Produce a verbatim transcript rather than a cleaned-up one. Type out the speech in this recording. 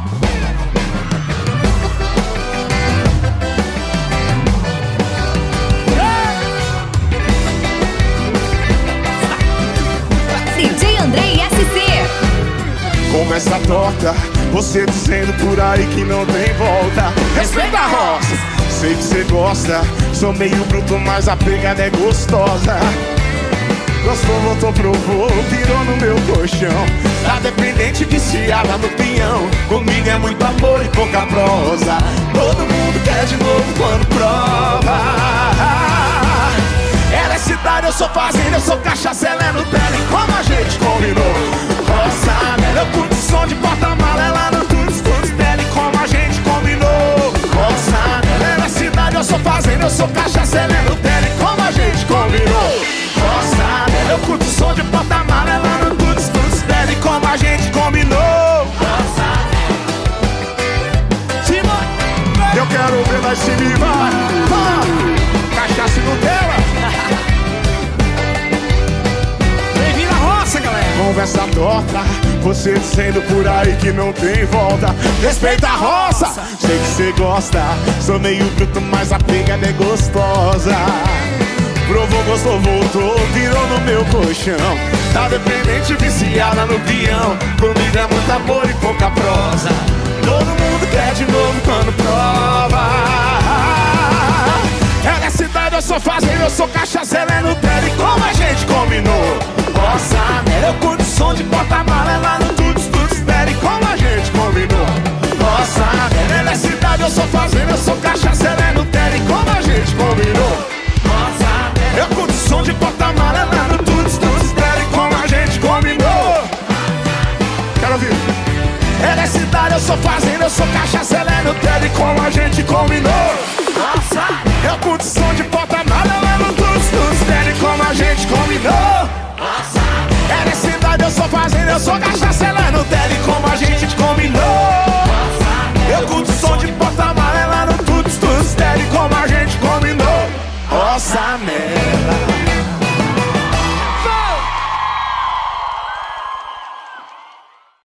D J Andrei S C. Começa a torta, você dizendo por aí que não tem volta. Respeita a roça, sei que você gosta. Sou meio bruto, mas a pegada é gostosa. Gostou, voltou, provou, virou no meu colchão. Tá dependente, viciada no pinhão. Comigo é muito amor e pouca prosa. Todo mundo quer de novo quando prova. Ela é cidade, eu sou fazenda, eu sou cachaça, ela é Nutella. E como a gente combinou, roça, né? Eu curto som de porta-mala, ela não tudo, tudo dela. E como a gente combinou, roça, né? Ela é cidade, eu sou fazenda, eu sou cachaça, ela é Nutella. E como a gente combinou, roça, né? Eu curto som de porta-mala, ela não tudo, tudo dela. E como a gente combinou, roça, né? Eu quero ver nós se vivar, ah, cachaça e Nutella. Conversa torta, você dizendo por aí que não tem volta. Respeita a roça, sei que você gosta. Sou meio bruto, mas a pegada é gostosa. Provou, gostou, voltou, virou no meu colchão. Tá dependente, viciada no peão. Comigo é muito amor e pouca prosa. Todo mundo quer de novo quando prova. Ela é cidade, eu sou fazenda, eu sou cachaça, ela é Nutella. E como a gente combinou, nossa, né? Eu curto som de porta-mala, ela no tudo, tudo espera. E como a gente combinou, nossa, né? Ela é cidade, eu sou fazenda, eu sou cachaça, ela é Nutella. E como a gente combinou, nossa, né? Eu curto som de porta-mala, ela no tudo, tudo espera. E como a gente combinou, quero ouvir. Ela é cidade, eu sou fazenda, eu sou cachaça, ela é Nutella. E como a gente combinou, nossa, eu curto som de porta-mala, ela no tudo, tudo espera. E como a gente combinou, nossa, ela é cidade, eu sou fazenda, eu sou cachaça, ela é Nutella. E como a gente combinou, nossa, eu curto som de porta-mala, ela no tudo, tudo espera. E como a gente combinou, nossa, merda.